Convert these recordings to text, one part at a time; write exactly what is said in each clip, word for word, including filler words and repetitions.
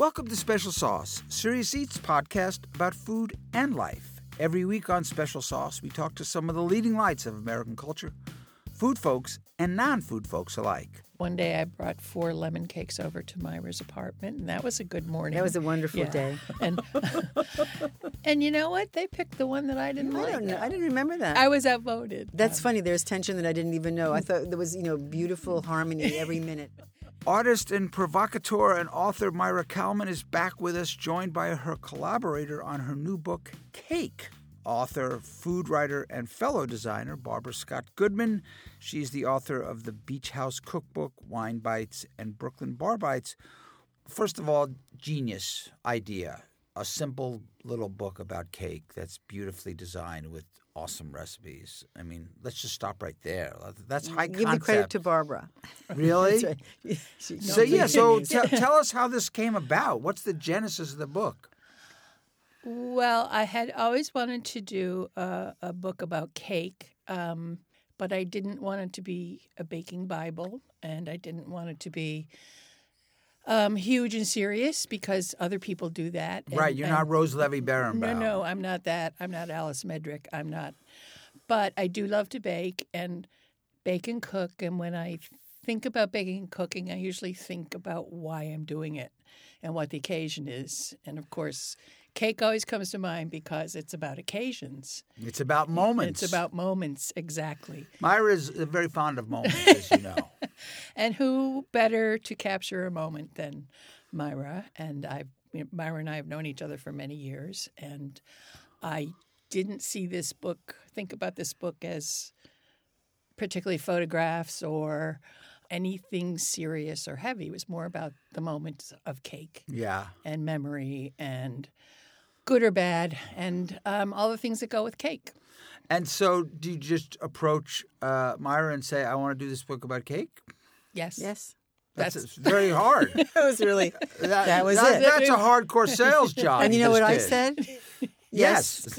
Welcome to Special Sauce, Serious Eats podcast about food and life. Every week on Special Sauce, we talk to some of the leading lights of American culture, food folks and non-food folks alike. One day I brought four lemon cakes over to Myra's apartment, and that was a good morning. That was a wonderful yeah. day. And and you know what? They picked the one that I didn't I like. don't know. I didn't remember that. I was outvoted. That's funny. There's tension that I didn't even know. I thought there was, you know, beautiful harmony every minute. Artist and provocateur and author Myra Kalman is back with us, joined by her collaborator on her new book, Cake. Author, food writer, and fellow designer Barbara Scott Goodman. She's the author of the Beach House Cookbook, Wine Bites, and Brooklyn Bar Bites. First of all, genius idea. A simple little book about cake that's beautifully designed with awesome recipes. I mean, let's just stop right there. That's high Give concept. the credit to Barbara. Really? That's right. She, So, yeah, so t- tell us how this came about. What's the genesis of the book? Well, I had always wanted to do a, a book about cake, um, but I didn't want it to be a baking Bible, and I didn't want it to be um, huge and serious because other people do that. And, Right, you're and, not Rose Levy Berenbaum. No, no, I'm not that. I'm not Alice Medrick. I'm not. But I do love to bake and bake and cook, and when I think about baking and cooking, I usually think about why I'm doing it and what the occasion is. And, of course, cake always comes to mind because it's about occasions. It's about moments. It's about moments, exactly. Myra's very fond of moments, as you know. And who better to capture a moment than Myra? And I, Myra and I have known each other for many years, and I didn't see this book, think about this book as particularly photographs or anything serious or heavy. It was more about the moments of cake Yeah. and memory and good or bad, and um, all the things that go with cake. And so do you just approach uh, Myra and say, I want to do this book about cake? Yes. Yes. That's, That's- it's very hard. That was really, That, that was that- it. That's a hardcore sales job. And you know just what I did. said? Yes.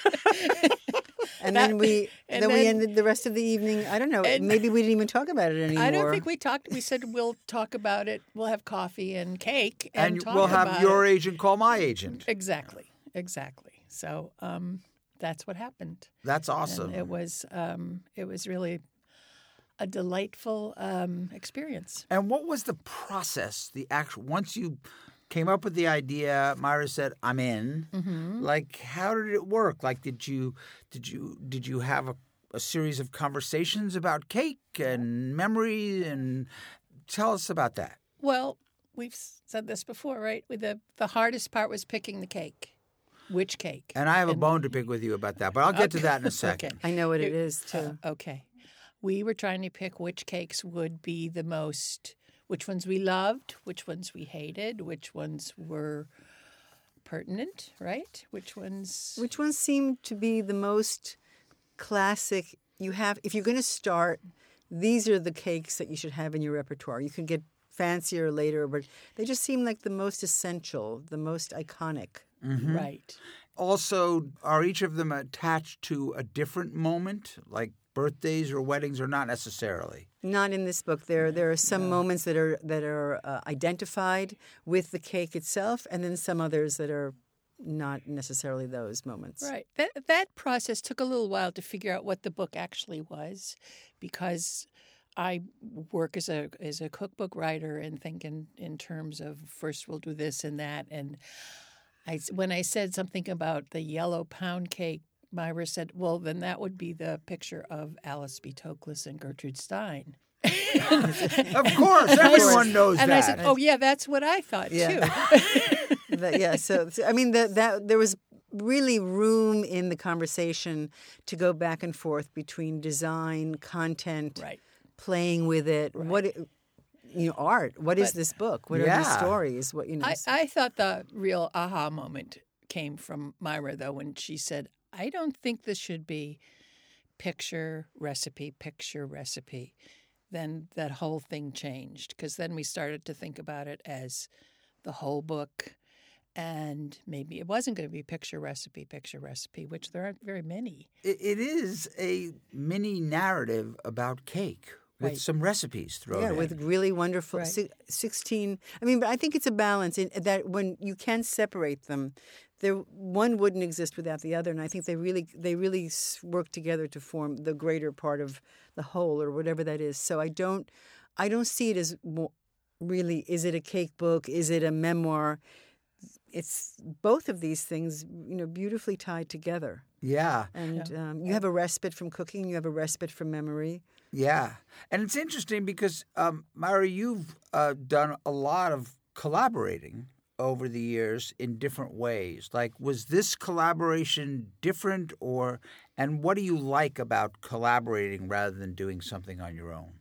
And then we and then, we then- ended the rest of the evening. I don't know. and- Maybe we didn't even talk about it anymore. I don't think we talked. We said we'll talk about it. We'll have coffee and cake, and, And talk we'll have about your it. agent call my agent. Exactly, exactly. So um, that's what happened. That's awesome. And it was um, it was really a delightful um, experience. And what was the process? The actual once you came up with the idea, Myra said, "I'm in." Mm-hmm. Like, how did it work? Like, did you did you did you have a, a series of conversations about cake and memory? And tell us about that. Well, we've said this before, right? With the the hardest part was picking the cake. Which cake? And I have a And- bone to pick with you about that, but I'll get to Okay. that in a second. Okay. I know what it You- is too. Uh, okay. We were trying to pick which cakes would be the most, which ones we loved, which ones we hated, which ones were pertinent, right? Which ones. Which ones seem to be the most classic? You have, if you're going to start, these are the cakes that you should have in your repertoire. You can get fancier later, but they just seem like the most essential, the most iconic. Mm-hmm. Right. Also, are each of them attached to a different moment, like birthdays or weddings, or not necessarily? Not in this book. There, there are some moments that are that are uh, identified with the cake itself, and then some others that are not necessarily those moments. Right. That that process took a little while to figure out what the book actually was, because I work as a as a cookbook writer and think in, in terms of first we'll do this and that. And I, when I said something about the yellow pound cake, Myra said, well, then that would be the picture of Alice B. Toklas and Gertrude Stein. Of course, And I everyone said- knows and that. I said, oh, yeah, that's what I thought, Yeah. too. That- yeah. So, so, I mean, that that there was really room in the conversation to go back and forth between design, content, Right. playing with it. What it, you know, art. What is But- this book? What are these Yeah. stories? What you know? I, I thought the real aha moment came from Myra, though, when she said, I don't think this should be picture, recipe, picture, recipe. Then that whole thing changed, because then we started to think about it as the whole book, and maybe it wasn't going to be picture, recipe, picture, recipe, which there aren't very many. It, it is a mini narrative about cake. with Right. some recipes thrown Yeah, in. with really wonderful Right. si- sixteen. I mean, but I think it's a balance in that when you can separate them, there one wouldn't exist without the other, and I think they really they really s- work together to form the greater part of the whole or whatever that is. So I don't I don't see it as mo- really. Is it a cake book? Is it a memoir? It's both of these things, you know, beautifully tied together. Yeah. And um, you have a respite from cooking. You have a respite from memory. Yeah. And it's interesting because, um, Myra, you've uh, done a lot of collaborating over the years in different ways. Like, was this collaboration different, or, and what do you like about collaborating rather than doing something on your own?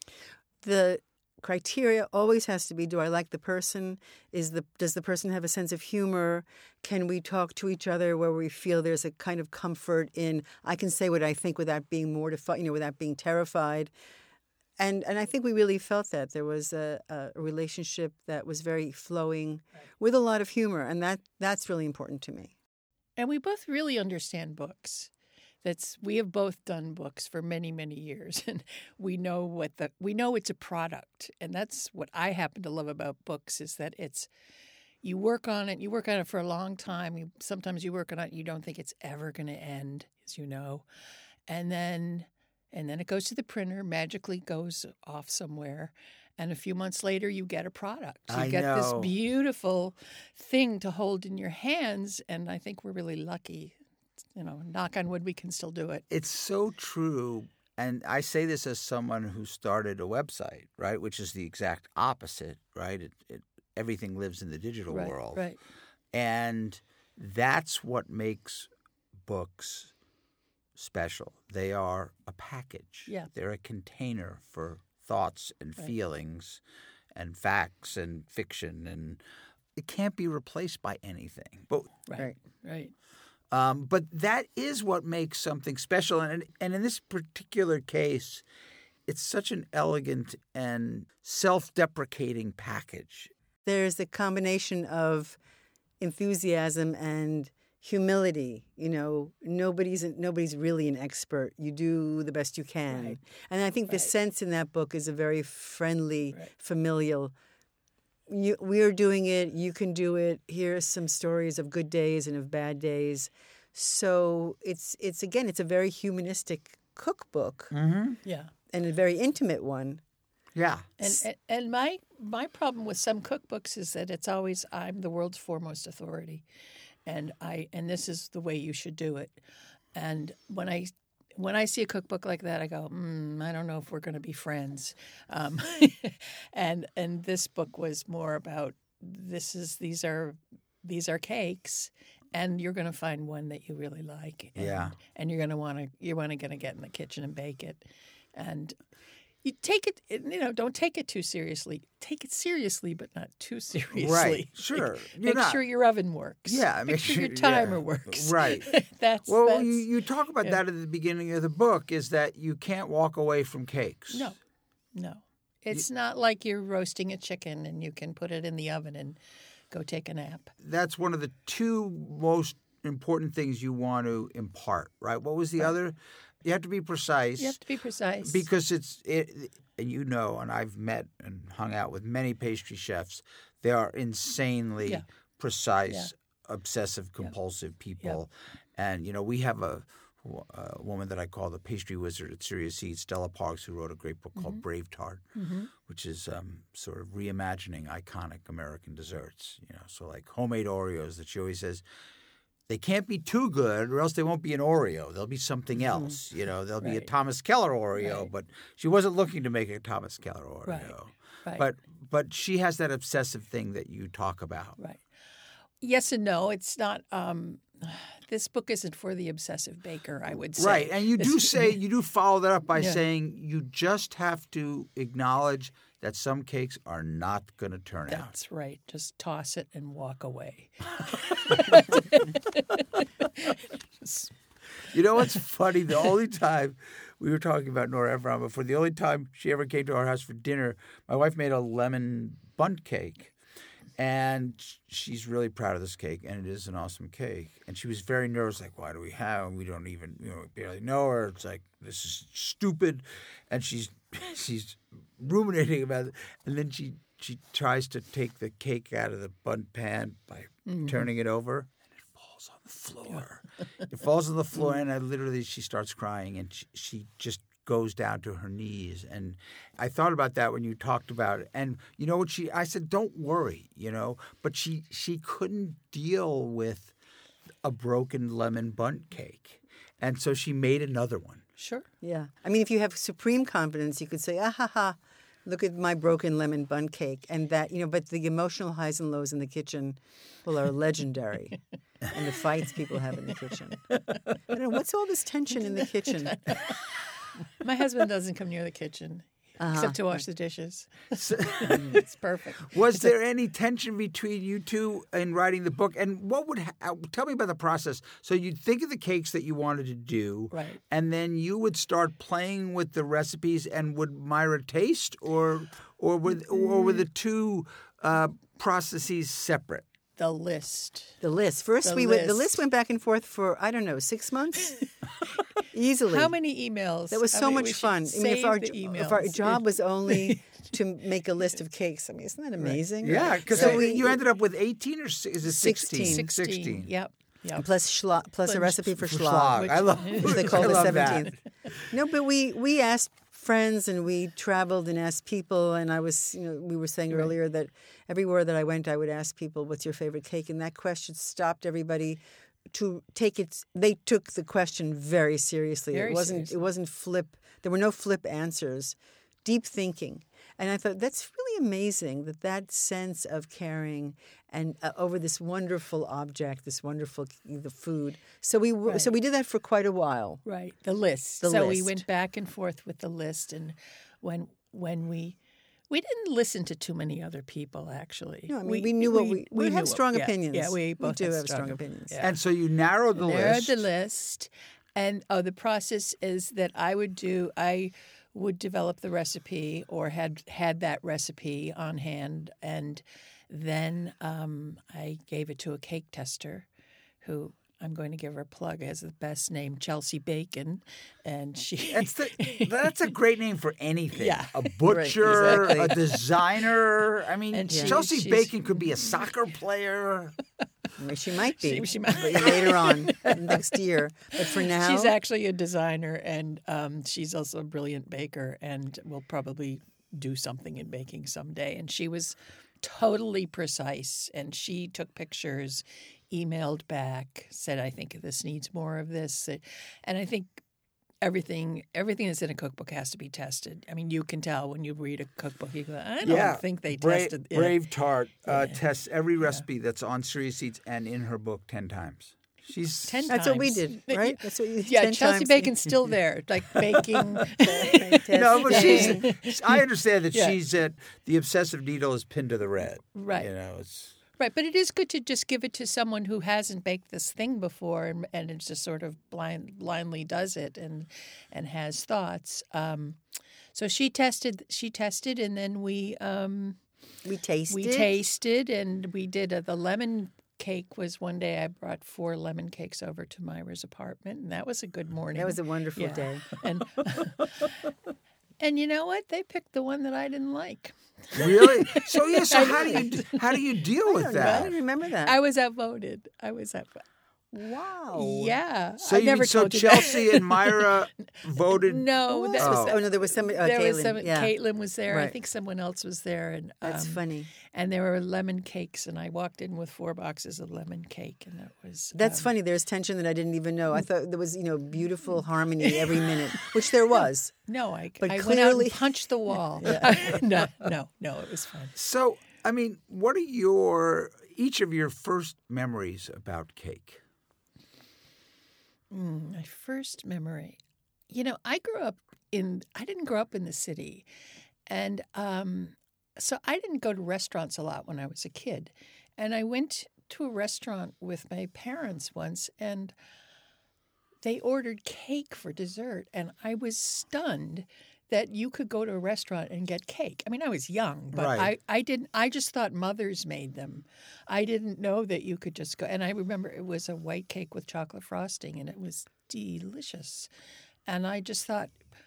The criteria always has to be: do I like the person? Is the does the person have a sense of humor? Can we talk to each other where we feel there's a kind of comfort in I can say what I think without being mortified, you know, without being terrified. And and I think we really felt that there was a, a relationship that was very flowing with a lot of humor, and that that's really important to me. And we both really understand books. That's we have both done books for many, many years, and we know what the we know it's a product, and that's what I happen to love about books is that it's you work on it, you work on it for a long time. You, sometimes you work on it, you don't think it's ever going to end, as you know, and then and then it goes to the printer, magically goes off somewhere. And a few months later, you get a product. You I get know. this beautiful thing to hold in your hands, and I think we're really lucky. You know, knock on wood, we can still do it. It's so true. And I say this as someone who started a website, right, which is the exact opposite, right? It, it, everything lives in the digital Right, world. right. And that's what makes books special. They are a package. Yeah. They're a container for thoughts and Right. feelings and facts and fiction. And it can't be replaced by anything. But Right, Right. right. Um, but that is what makes something special. And, and in this particular case, it's such an elegant and self-deprecating package. There's a combination of enthusiasm and humility. You know, nobody's nobody's really an expert. You do the best you can, Right. and I think the Right. sense in that book is a very friendly, Right. familial. You, we're doing it. You can do it. Here are some stories of good days and of bad days. So it's it's again, it's a very humanistic cookbook Mm-hmm. Yeah. and a very intimate one. Yeah. And, and and my my problem with some cookbooks is that it's always I'm the world's foremost authority, and I and this is the way you should do it. And when I when I see a cookbook like that, I go, mm, I don't know if we're going to be friends. Um, and and this book was more about this is these are these are cakes, and you're going to find one that you really like. And, Yeah. and you're going to want to you're want to going to get in the kitchen and bake it, and. You take it, you know, don't take it too seriously. Take it seriously, but not too seriously. Right. Sure. Make, You're make not- sure your oven works. Yeah, Make, make sure, sure- your timer yeah. works. Right. that's Well, that's you, you talk about yeah. that at the beginning of the book, is that you can't walk away from cakes. no, no. It's not like you're roasting a chicken and you can put it in the oven and go take a nap. That's one of the two most important things you want to impart, right? What was the other? You have to be precise. You have to be precise. Because it's it, and you know, and I've met and hung out with many pastry chefs. They are insanely Yeah. precise, obsessive compulsive people, and you know, we have a, a woman that I call the pastry wizard at Serious Seeds, Stella Parks, who wrote a great book called Brave Tart, Mm-hmm. which is um, sort of reimagining iconic American desserts. You know, so like homemade Oreos that she always says. They can't be too good, or else they won't be an Oreo. They'll be something else. You know, they'll be a Right. Thomas Keller Oreo, Right. but she wasn't looking to make a Thomas Keller Oreo. Right. Right. But but she has that obsessive thing that you talk about. Right. Yes and no. It's not. Um, this book isn't for the obsessive baker, I would say. Right, and you do This- say you do follow that up by Yeah. saying you just have to acknowledge that some cakes are not going to turn out. That's right. Just toss it and walk away. You know what's funny? The only time we were talking about Nora Ephron before, the only time she ever came to our house for dinner, my wife made a lemon bundt cake. And she's really proud of this cake, and it is an awesome cake. And she was very nervous, like, why do we have it? We don't even, you know, barely know her. It's like, this is stupid. And she's she's ruminating about it, and then she she tries to take the cake out of the bun pan by mm-hmm. turning it over, and it falls on the floor. It falls on the floor, and I literally she starts crying, and she, she just goes down to her knees. And I thought about that when you talked about it. And you know what she? I said, "Don't worry," you know. But she she couldn't deal with a broken lemon bundt cake, and so she made another one. Sure. Yeah. I mean, if you have supreme confidence, you could say, ah, ha, ha, look at my broken lemon bundt cake. And that, you know, but the emotional highs and lows in the kitchen, well, are legendary. And the fights people have in the kitchen. I don't know, what's all this tension in the kitchen? My husband doesn't come near the kitchen. Uh-huh. Except to wash the dishes. So, it's perfect. Was there any tension between you two in writing the book? And what would ha- tell me about the process? So you'd think of the cakes that you wanted to do, right? And then you would start playing with the recipes. And would Myra taste, or or were or were the two uh, processes separate? The list. The list. First, the we list. Went, the list went back and forth for I don't know six months. Easily. How many emails? That was so I mean, much fun. I mean, if our, if our job was only to make a list of cakes, I mean, isn't that amazing? Right. Yeah, because so you ended up with eighteen or is it sixteen? sixteen. sixteen. Yep. Yep. Plus schla- plus but a recipe for, for schlag. schlag. Which, I love. Which they call I the love seventeenth. That. No, but we we asked friends and we traveled and asked people, and I was, you know, we were saying right. earlier that everywhere that I went, I would ask people, "What's your favorite cake?" And that question stopped everybody to take it. They took the question very seriously. Very it wasn't. seriously. It wasn't flip. There were no flip answers. Deep thinking. And I thought that's really amazing that that sense of caring and uh, over this wonderful object, this wonderful the food. So we right. so we did that for quite a while. Right, the list. The so list. we went back and forth with the list, and when when we we didn't listen to too many other people. Actually, No, I mean we, we knew what we we, we have strong what, opinions. Yeah, yeah, we both we do have have strong, strong opinions. Yeah. And so you narrowed the narrowed list. the list, and oh, the process is that I would do I. would develop the recipe or had had that recipe on hand, and then um, I gave it to a cake tester who I'm going to give her a plug, has the best name, Chelsea Bacon, and she That's the, that's a great name for anything. Yeah. A butcher, Right, exactly. a designer. I mean, And she- Chelsea she's- Bacon could be a soccer player. I mean, she might be. She- she might- but later on next year. But for now, She's actually a designer, and um, she's also a brilliant baker, and will probably do something in baking someday. And she was totally precise, and she took pictures, emailed back, said, "I think this needs more of this," and I think everything everything that's in a cookbook has to be tested. I mean, you can tell when you read a cookbook. You go, "I don't Yeah. think they Bra- tested." it. Brave Tart uh, Yeah. tests every recipe that's on Serious Eats and in her book ten times. She's Ten that's times. what we did, right? That's what you, Yeah, ten Chelsea times. Bacon's still there, like baking. No, but Testing. she's. I understand that Yeah. she's at the obsessive needle is pinned to the red. Right. You know, it's. Right, but it is good to just give it to someone who hasn't baked this thing before and, and it just sort of blind, blindly does it and and has thoughts. Um, so she tested, she tested, and then we um, we tasted. we tasted, and we did a, the lemon cake. Was one day I brought four lemon cakes over to Myra's apartment, and that was a good morning. That was a wonderful Yeah. day. and and you know what? They picked the one that I didn't like. Really? So yeah. So how do you how do you deal I with don't know. I that? didn't remember that. I was outvoted. I was outvoted. wow. Yeah, So I you, never so told you Chelsea and Myra voted. No, that Oh. was Oh no, there was somebody. Uh, there Caitlin. was some. yeah, Caitlin was there. I Right. think someone else was there, and um, that's funny. And there were lemon cakes, and I walked in with four boxes of lemon cake, and that was That's um, funny. There's tension that I didn't even know. I thought there was, you know, beautiful harmony every minute, which there was. No, I, But I went out clearly- and punched the wall. no, no, no, it was fun. So I mean, what are your each of your first memories about cake? Mm, my first memory. You know, I grew up in, I didn't grow up in the city. And um, so I didn't go to restaurants a lot when I was a kid. And I went to a restaurant with my parents once, and they ordered cake for dessert. And I was stunned that you could go to a restaurant and get cake. I mean, I was young, but Right. I, I didn't. I just thought mothers made them. I didn't know that you could just go. And I remember it was a white cake with chocolate frosting, and it was delicious. And I just thought,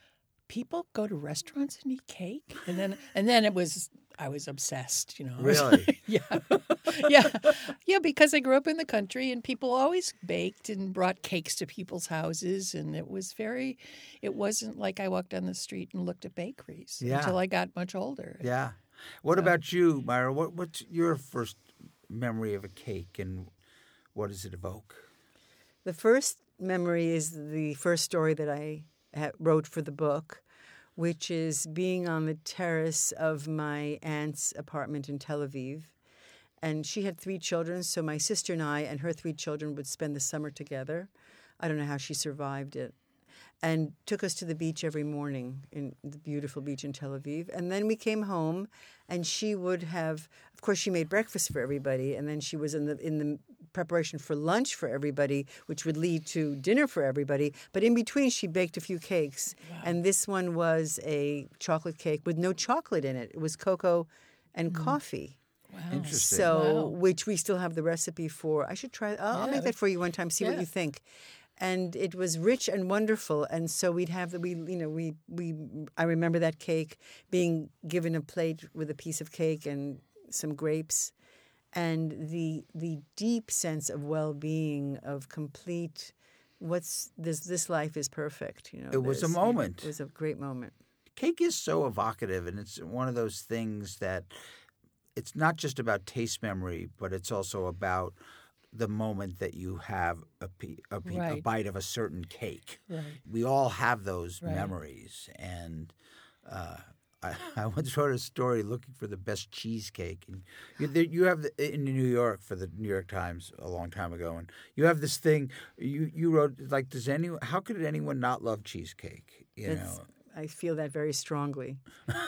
people go to restaurants and eat cake? And then and then it was I was obsessed, you know. Really? yeah. yeah. Yeah, because I grew up in the country and people always baked and brought cakes to people's houses, and it was very it wasn't like I walked down the street and looked at bakeries Yeah. until I got much older. Yeah. What So- about you, Myra? What, what's your first memory of a cake, and what does it evoke? The first memory is the first story that I ha- wrote for the book, which is being on the terrace of my aunt's apartment in Tel Aviv. And she had three children, so my sister and I and her three children would spend the summer together. I don't know how she survived it. And took us to the beach every morning, in the beautiful beach in Tel Aviv. And then we came home, and she would have, of course, she made breakfast for everybody, and then she was in the in the preparation for lunch for everybody, which would lead to dinner for everybody. But in between, she baked a few cakes, Wow. and this one was a chocolate cake with no chocolate in it. It was cocoa and coffee. Wow. Interesting. So, Wow. which we still have the recipe for. I should try. I'll, I'll Yeah. make that for you one time. See what Yeah. you think. And it was rich and wonderful. And so we'd have the we you know we we I remember that cake being given a plate with a piece of cake and some grapes, and the the deep sense of well-being, of complete. What's this? This life is perfect. You know, It was a there's, you know, moment. it was a great moment. Cake is so evocative, and it's one of those things that it's not just about taste memory, but it's also about the moment that you have a, pe- a, pe- a Right. bite of a certain cake. Right. We all have those Right. memories. And uh, I, I once wrote a story looking for the best cheesecake. And you, there- you have the, in New York for the New York Times a long time ago, and you have this thing. You you wrote like, does anyone? How could anyone not love cheesecake? You It's- know. I feel that very strongly.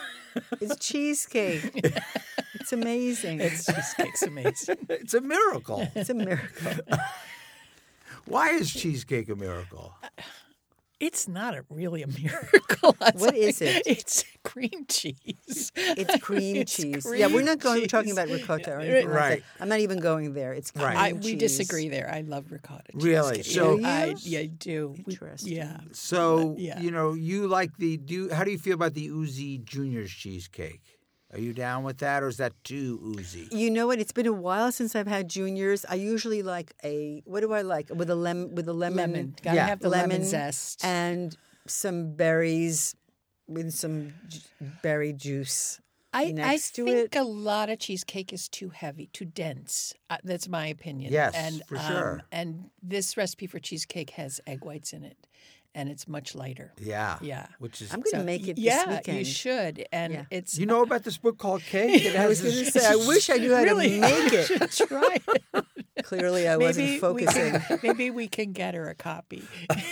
It's cheesecake. It's amazing. It's cheesecake's amazing. It's a miracle. It's a miracle. Why is cheesecake a miracle? It's not a, really a miracle. What is it? It's cream cheese. It's cream It's cheese. cream yeah, we're not going cheese. talking about ricotta or anything like Right. that. I'm not even going there. It's cream Right. I, cheese. we disagree there. I love ricotta. Really? cheesecake. So- Do I, you? yeah, I do. We- Interesting. yeah. So Yeah. you know, you like the do. How do you feel about the Uzi Junior's cheesecake? Are you down with that, or is that too oozy? You know what? It's been a while since I've had juniors. I usually like a what do I like with a lemon with a lemon, Lemon. Gotta Yeah. have the lemon, lemon zest. and some berries with some j- berry juice. I, I next to think it. a lot of cheesecake is too heavy, too dense. Uh, that's my opinion. Yes, and, for um, sure. And this recipe for cheesecake has egg whites in it, and it's much lighter. Yeah. Yeah. Which is I'm going to So, make it yeah, this weekend. you should. And Yeah. it's you know about this book called Cake? It I was has going to this- say, I wish I knew how really to make you it. should try it. Clearly, I maybe wasn't we focusing. can, maybe we can get her a copy.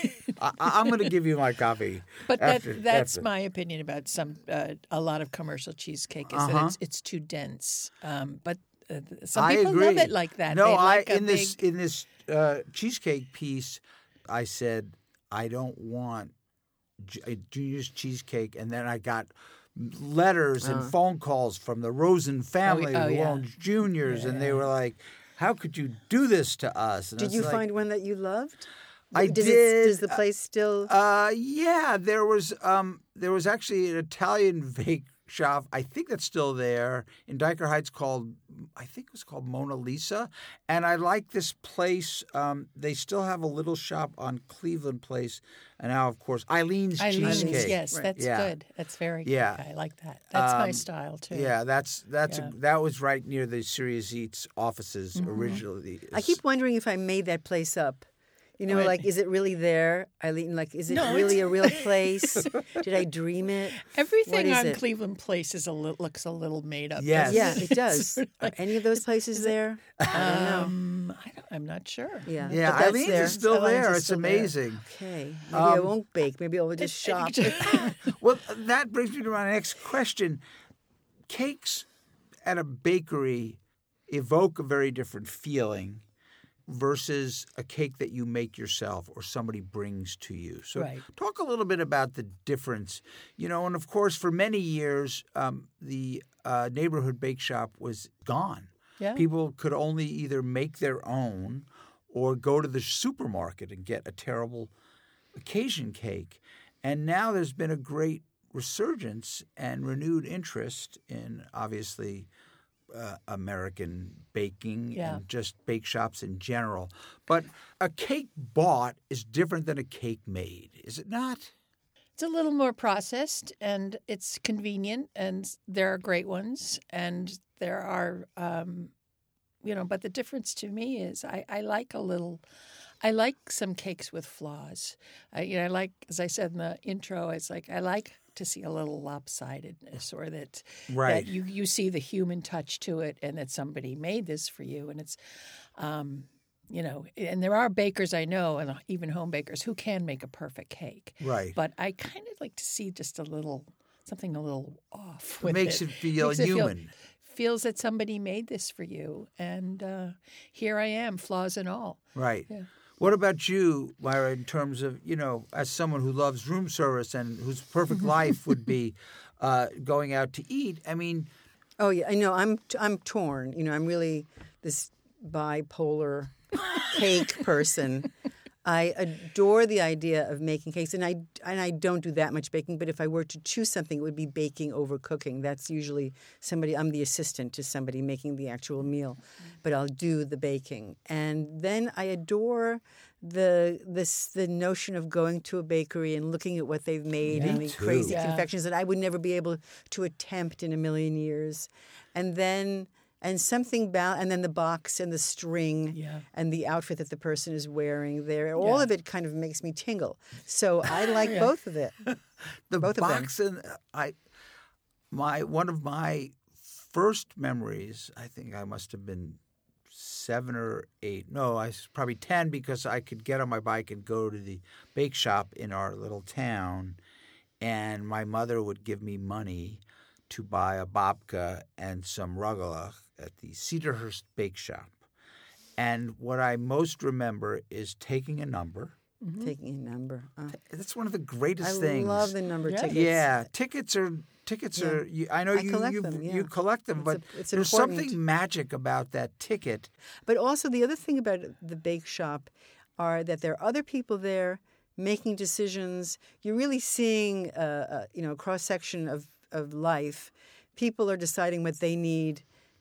I, I'm going to give you my copy. But after- that, that's after. my opinion about some uh, a lot of commercial cheesecake is Uh-huh. that it's it's too dense. Um, but uh, some I people agree. love it like that. No, they like I a in this big, in this uh, cheesecake piece, I said I don't want J- a Junior's cheesecake, and then I got letters and phone calls from the Rosen family oh, who yeah. owned Junior's, and they were like, "How could you do this to us?" And Did it's you like, find one that you loved? I does did. It, does the place still? Uh, yeah, there was um, there was actually an Italian bake shop. I think that's still there in Diker Heights called I think it was called Mona Lisa. And I like this place. Um, they still have a little shop on Cleveland Place, and now of course Eileen's Eileen's, Cheesecake. yes, Right. that's Yeah. good. That's very Yeah. good. I like that. That's my Um, style too. Yeah, that's that's Yeah. A, that was right near the Serious Eats offices Mm-hmm. originally. I keep wondering if I made that place up. You know, Right. like, is it really there, Eileen? Like, is it No, really it's- a real place? Did I dream it? Everything is on it? Cleveland Place is a li- looks a little made up. Yes. Yeah, doesn't it does. Are any of those places there? I don't know. Um, I don't, I'm not sure. Yeah, Yeah, but that's Eileen's there. is still Eileen's there. is it's still there. amazing. Okay, maybe I Um, won't bake. Maybe I'll just shop. Well, that brings me to my next question. Cakes at a bakery evoke a very different feeling versus a cake that you make yourself or somebody brings to you. So Right. talk a little bit about the difference. You know, and of course, for many years, um, the uh, neighborhood bake shop was gone. Yeah. People could only either make their own or go to the supermarket and get a terrible occasion cake. And now there's been a great resurgence and renewed interest in obviously uh, American baking Yeah. and just bake shops in general. But a cake bought is different than a cake made, is it not? It's a little more processed, and it's convenient, and there are great ones, and there are, um, you know, but the difference to me is I, I like a little, I like some cakes with flaws. I, you know, I like, as I said in the intro, it's like I like to see a little lopsidedness, or that, Right. that you, you see the human touch to it, and that somebody made this for you, and it's, um, you know, and there are bakers I know, and even home bakers, who can make a perfect cake. Right. But I kind of like to see just a little, something a little off It with makes it. it feel Makes it feel- human. feels that somebody made this for you, and uh, here I am, flaws and all. Right. Yeah. What about you, Myra, in terms of, you know, as someone who loves room service and whose perfect life would be uh, going out to eat? I mean, Oh yeah, I know. I'm I'm torn. You know, I'm really this bipolar cake person. I adore the idea of making cakes, and I and I don't do that much baking. But if I were to choose something, it would be baking over cooking. That's usually somebody. I'm the assistant to somebody making the actual meal, but I'll do the baking. And then I adore the this the notion of going to a bakery and looking at what they've made Me and the too. crazy Yeah. confections that I would never be able to attempt in a million years. And then. And something about, and then the box and the string Yeah. and the outfit that the person is wearing there, all Yeah. of it kind of makes me tingle. So I like Yeah. both of it. the Both of them. box and I, my one of my first memories, I think I must have been seven or eight. No, I was probably ten because I could get on my bike and go to the bake shop in our little town, and my mother would give me money to buy a babka and some rugelach at the Cedarhurst Bake Shop. And what I most remember is taking a number. Taking a number. Oh. That's one of the greatest I things. love the number Yeah. tickets. Yeah, tickets are tickets Yeah. are. You, I know I you collect you, them, yeah. you collect them, It's but a- it's there's important. something magic about that ticket. But also the other thing about the bake shop are that there are other people there making decisions. You're really seeing a, a you know a cross section of of life. People are deciding what they need,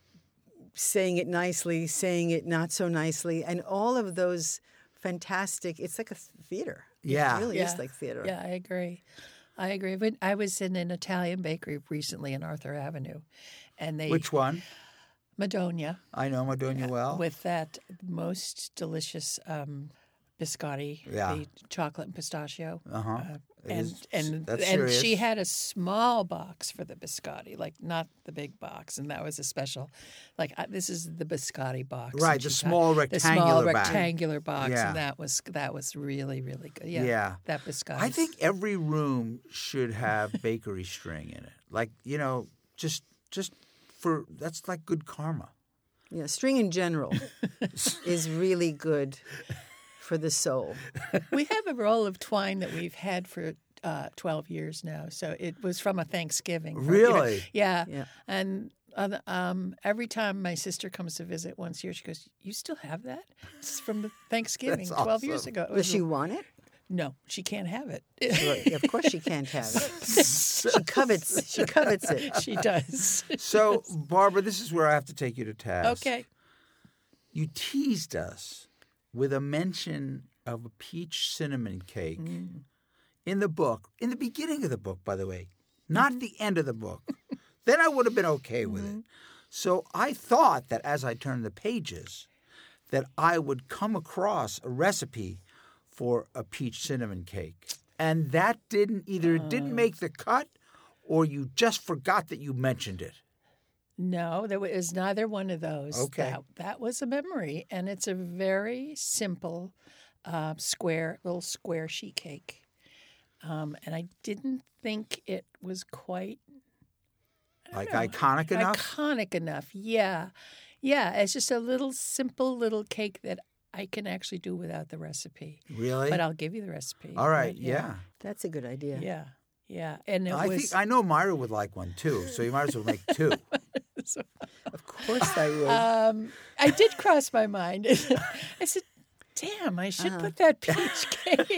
saying it nicely, saying it not so nicely, and all of those fantastic. It's like a theater. Yeah. It really Yeah. is like theater. Yeah, I agree. I agree. But I was in an Italian bakery recently in Arthur Avenue, and they Which one? Madonia I know Madonia well. with that most delicious um, biscotti, Yeah. the chocolate and pistachio. Uh-huh. Uh, It and is- and that's and serious. she had a small box for the biscotti, like not the big box, and that was a special. Like I, this is the biscotti box, Right, and the she's got small the rectangular small bag. rectangular box, Yeah. and that was that was really really good. Yeah, Yeah. that biscotti. I think every room should have bakery string in it. Like, you know, just just for that's like good karma. Yeah, string in general is really good for the soul. we have a roll of twine that we've had for uh, twelve years now. So it was from a Thanksgiving. you know. Really? Yeah. Yeah. And uh, um, every time my sister comes to visit once a year, she goes, "You still have that? It's from the Thanksgiving That's twelve years awesome. ago." It Does was she a- want it? No, she can't have it. Yeah, of course she can't have it. She covets. She covets it. She does. So, Barbara, this is where I have to take you to task. Okay. You teased us with a mention of a peach cinnamon cake Mm. in the book, in the beginning of the book, by the way, not Mm-hmm. at the end of the book. Then I would have been okay with it. So I thought that as I turned the pages, that I would come across a recipe for a peach cinnamon cake. And that didn't either it didn't make the cut or you just forgot that you mentioned it. No, there was neither one of those. Okay. That, that was a memory, and it's a very simple, uh, square little square sheet cake. Um, and I didn't think it was quite Like know, iconic enough? iconic enough. Yeah, yeah. It's just a little simple little cake that I can actually do without the recipe. Really? But I'll give you the recipe. All right, But yeah. That's a good idea. yeah, yeah. And it I was. think I know Myra would like one too, so you might as well make two. Of course I would. Um, I did cross my mind. I said, "Damn, I should Uh-huh. put that peach cake."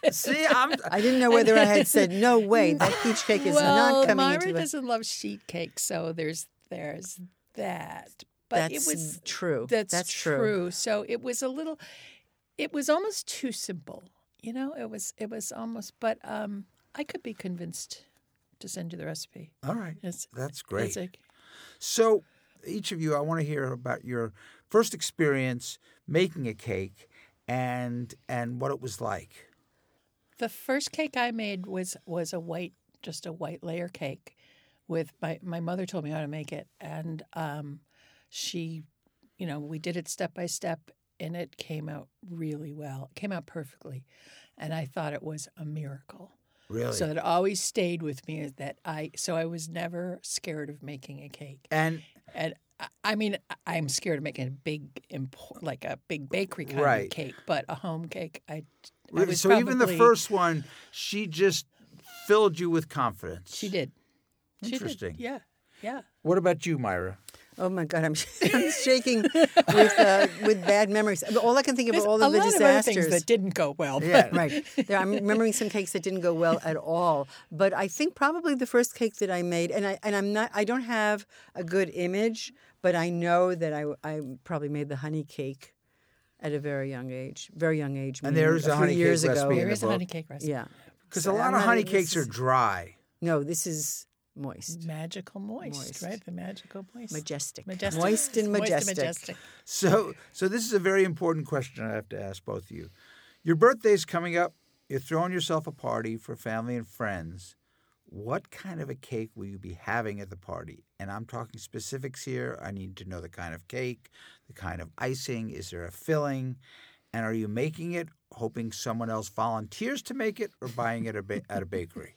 See, I'm. I didn't know whether I had said, no way, that peach cake is well, not coming Myra into the... doesn't love sheet cake, so there's there's that. But That's it was true. That's, That's true. true. So it was a little. It was almost too simple. You know, it was it was almost. But um, I could be convinced to send you the recipe. All right. It's, That's great. It's a, So, each of you, I want to hear about your first experience making a cake and and what it was like. The first cake I made was was a white, just a white layer cake. With my my mother told me how to make it, and um, she, you know, we did it step by step, and it came out really well. It came out perfectly, and I thought it was a miracle. Really? So it always stayed with me is that I. So I was never scared of making a cake, and and I- I mean, I- I'm scared of making a big, import, like a big bakery kind Right. of cake, but a home cake, I. I Really? was So even the probably- first one, she just filled you with confidence. She did. She did. Interesting. Yeah, yeah. What about you, Myra? Oh my God, I'm, I'm shaking with uh, with bad memories. All I can think of There's are all a of the lot of other things disasters. that didn't go well. but- Yeah. Right. There, I'm remembering some cakes that didn't go well at all. But I think probably the first cake that I made, and I and I'm not, I don't have a good image, but I know that I I probably made the honey cake at a very young age, very young age. And meaning there's a few honey cake years ago. recipe in There the is a book. honey cake recipe. Yeah. Because So a lot I'm of not- honey this cakes are is- dry. No, this is moist, Magical moist, Moist. right? The magical moist. majestic, Majestic. moist and Moist majestic. and majestic. So, so this is a very important question I have to ask both of you. Your birthday's coming up. You're throwing yourself a party for family and friends. What kind of a cake will you be having at the party? And I'm talking specifics here. I need to know the kind of cake, the kind of icing. Is there a filling? And are you making it hoping someone else volunteers to make it or buying it at a, ba- at a bakery?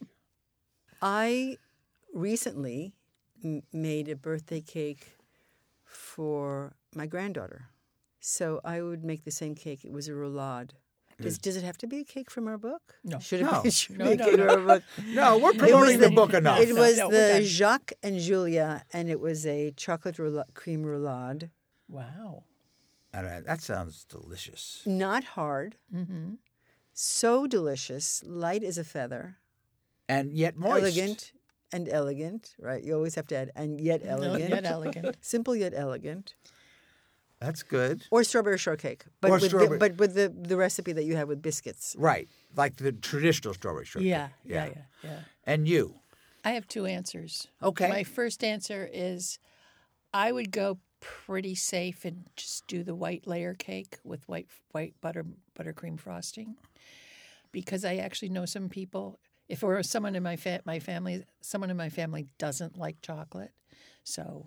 I recently m- made a birthday cake for my granddaughter. So I would make the same cake. It was a roulade. Does, does it have to be a cake from our book? No. Should it No. be, should it No, be a no, cake no. from our book? No, we're It was promoting the, book enough. It was No, we're the done. Jacques and Julia, and it was a chocolate roula- cream roulade. Wow. All right, that sounds delicious. Not hard. Mm-hmm. So delicious. Light as a feather. And yet moist. Elegant and elegant. Right? You always have to add, and yet elegant. Yet elegant. Simple yet elegant. That's good. Or strawberry shortcake, but Or with strawberry- The, but with the, the recipe that you have with biscuits. Right, like the traditional strawberry shortcake. Yeah, yeah, yeah, yeah. And you? I have two answers. Okay. My first answer is I would go pretty safe and just do the white layer cake with white white butter buttercream frosting, because I actually know some people. If it were someone in my fa- my family, someone in my family doesn't like chocolate, so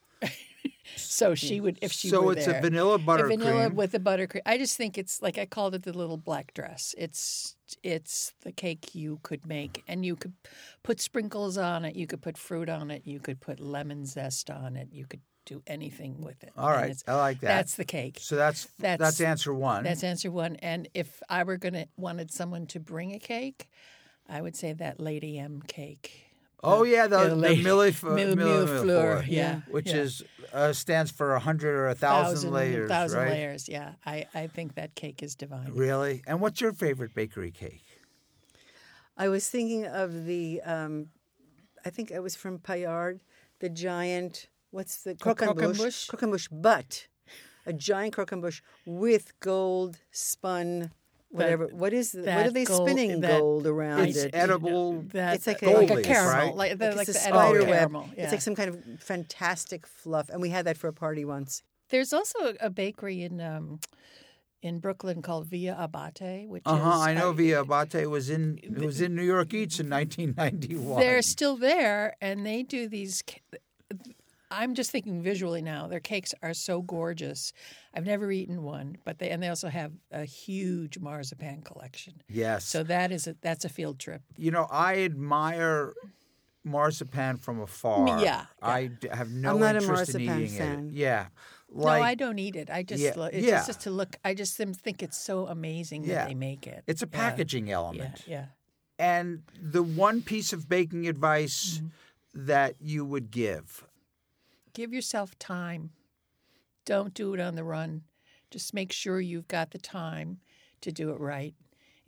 so she would if she so were it's there. a vanilla A buttercream. vanilla with the buttercream. I just think it's like I called it the little black dress. It's it's the cake you could make, and you could put sprinkles on it. You could put fruit on it. You could put lemon zest on it. You could do anything with it. All And right, it's- I like that. That's the cake. so that's, that's that's- answer one. That's answer one. And if I were gonna wanted someone to bring a cake, I would say that Lady M cake. oh yeah, the, Yeah, the lady- millef- Mille- mille- Millefleur, millefleur, yeah, which yeah. is uh, stands for a hundred or a thousand, layers, thousand right? layers. Yeah, I, I think that cake is divine. Really? And what's your favorite bakery cake? I was thinking of the, um, I think it was from Payard, the giant, what's the, croquembouche. croquembouche? Croquembouche, but a giant croquembouche with gold spun, whatever. what is, the, what that are they gold- spinning that- gold around It's it? edible. That, It's like a- like gold a leaf, caramel, right? like the, Like like it's the a edible spider web. caramel. Yeah. It's like some kind of fantastic fluff, and we had that for a party once. There's also a bakery in um, in Brooklyn called Via Abate, which Uh huh. is I know uh, Via Abate was in it was in New York Eats in nineteen ninety-one. They're still there, and they do these. ca- I'm just thinking visually now. Their cakes are so gorgeous. I've never eaten one, but they and they also have a huge marzipan collection. Yes. So that is a, that's a field trip. You know, I admire marzipan from afar. yeah, yeah. I d- have no I'm not a interest in marzipan eating fan. it. Yeah. Like, no, I don't eat it. I just Yeah, lo- it's yeah. just, just to look. I just sim- think it's so amazing Yeah. that they make it. it's a Yeah, packaging Yeah, element. yeah. And the one piece of baking advice Mm-hmm. that you would give. Give yourself time. Don't do it on the run. Just make sure you've got the time to do it right.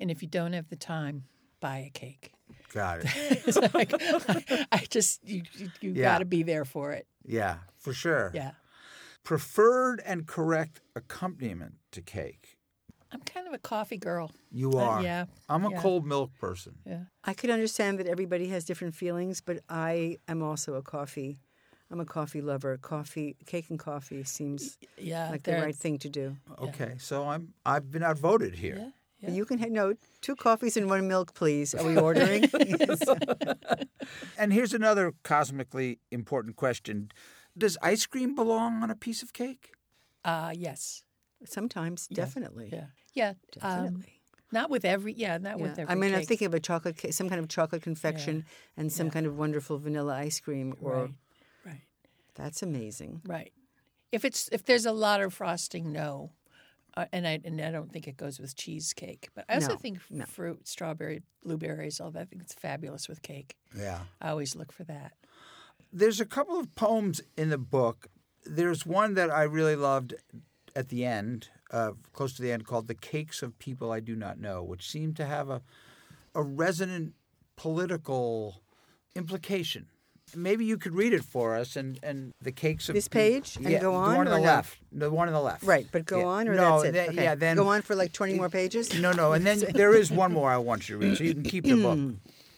And if you don't have the time, buy a cake. Got it. It's like, I, I just, you, you, you Yeah. got to be there for it. Yeah, for sure. Yeah. Preferred and correct accompaniment to cake. I'm kind of a coffee girl. You Uh, are. yeah. I'm a Yeah. cold milk person. Yeah. I could understand that everybody has different feelings, but I am also a coffee. I'm a coffee lover. Coffee, cake and coffee seems Yeah. like the there- right thing to do. Okay, so I'm I've been outvoted here. Yeah. But you can have no two coffees and one milk, please. Are we ordering? Yes. And here's another cosmically important question. Does ice cream belong on a piece of cake? Uh, yes. Sometimes, definitely. Yeah. Yeah. Um, Definitely. not with every, yeah, not Yeah. with every I mean, I'm cake. thinking of a chocolate cake, some kind of chocolate confection and some Yeah. kind of wonderful vanilla ice cream. Or Right. Right. that's amazing. Right. If it's if there's a lot of frosting, no. Uh, and I and I don't think it goes with cheesecake. But I also No, think no. fruit, strawberry, blueberries, all that. I think it's fabulous with cake. Yeah. I always look for that. There's a couple of poems in the book. There's one that I really loved at the end, uh, close to the end, called "The Cakes of People I Do Not Know," which seemed to have a a resonant political implication. Maybe you could read it for us, and, and the cakes of This Pe- page and yeah, go on, the one on or the no? left, the one on the left, Right, but go Yeah. on or no, that's it? then- Okay. yeah, then Go on for like twenty more pages? No, no, and then there is one more I want you to read, so you can keep the book.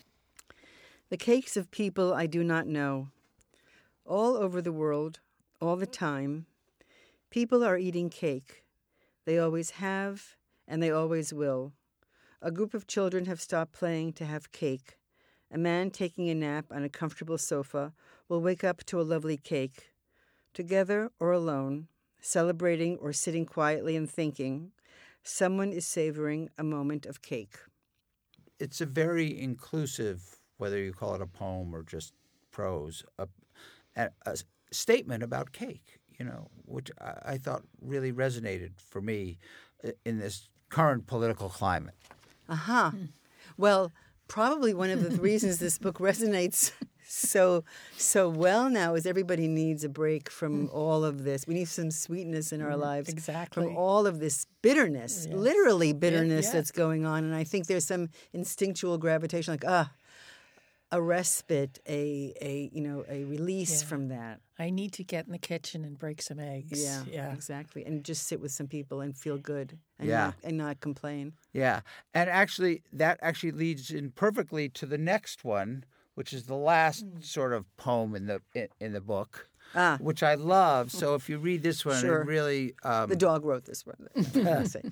The cakes of people I do not know. All over the world, all the time, people are eating cake. They always have, and they always will. A group of children have stopped playing to have cake. A man taking a nap on a comfortable sofa will wake up to a lovely cake. Together or alone, celebrating or sitting quietly and thinking, someone is savoring a moment of cake. It's a very inclusive, whether you call it a poem or just prose, a, a, a statement about cake, you know, which I, I thought really resonated for me in this current political climate. Aha. Uh-huh. Well, probably one of the reasons this book resonates so so well now is everybody needs a break from all of this. We need some sweetness in our lives. exactly. From all of this bitterness, Yes. literally bitterness yeah. that's going on. And I think there's some instinctual gravitation, like, ah, a respite, a, a you know, a release Yeah. from that. I need to get in the kitchen and break some eggs. Yeah, Yeah. exactly. And just sit with some people and feel good and, Yeah. not, and not complain. Yeah, and actually, that actually leads in perfectly to the next one, which is the last sort of poem in the in, in the book, Ah. which I love. So if you read this one, Sure. it really um, The dog wrote this one. I'll say.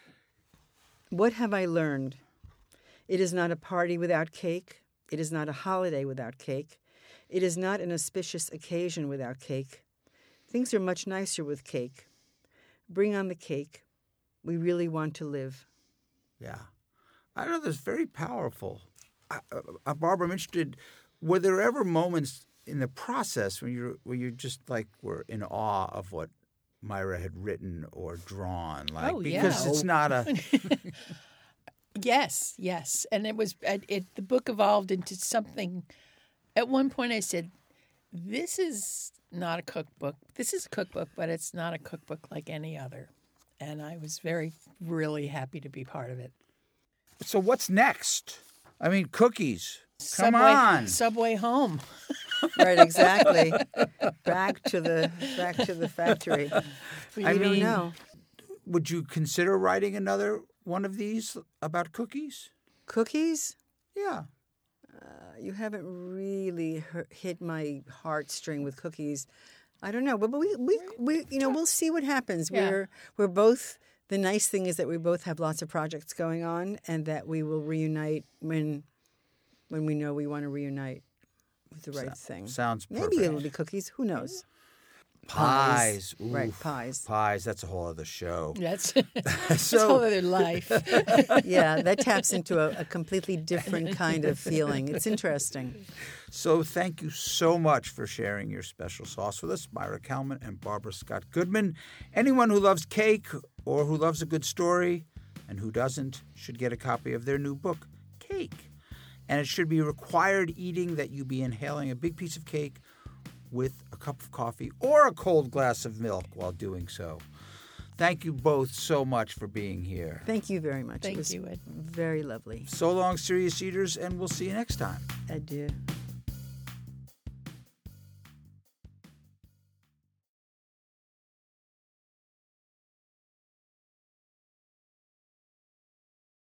What have I learned? It is not a party without cake. It is not a holiday without cake. It is not an auspicious occasion without cake. Things are much nicer with cake. Bring on the cake. We really want to live. Yeah, I know that's very powerful. I, uh, Barbara, I'm interested. Were there ever moments in the process when you where you just like were in awe of what Myra had written or drawn? Like, Oh, yeah. because it's not a Yes, yes, and it was it, it. The book evolved into something. At one point, I said, "This is not a cookbook. This is a cookbook, but it's not a cookbook like any other." And I was very, really happy to be part of it. So what's next? I mean, cookies. Come Subway, on. Subway home. Right, exactly. back to the back to the factory. We I don't mean- know. Would you consider writing another one of these about cookies? Cookies? Yeah. You haven't really hu- hit my heartstring with cookies. I don't know, but we, we, we you know, we'll see what happens. Yeah. We're we're both. The nice thing is that we both have lots of projects going on, and that we will reunite when when we know we want to reunite with the right thing. Sounds Maybe perfect. it'll be cookies. Who knows? Pies. Right, Oof. pies. Pies. That's a whole other show. That's that's So- a whole other life. Yeah, that taps into a, a completely different kind of feeling. It's interesting. So thank you so much for sharing your special sauce with us, Myra Kalman and Barbara Scott Goodman. Anyone who loves cake or who loves a good story and who doesn't should get a copy of their new book, Cake. And it should be required eating that you be inhaling a big piece of cake with a cup of coffee or a cold glass of milk while doing so. Thank you both so much for being here. Thank you very much. Thank it was you, Ed. very lovely. So long, serious eaters, and we'll see you next time. Adieu.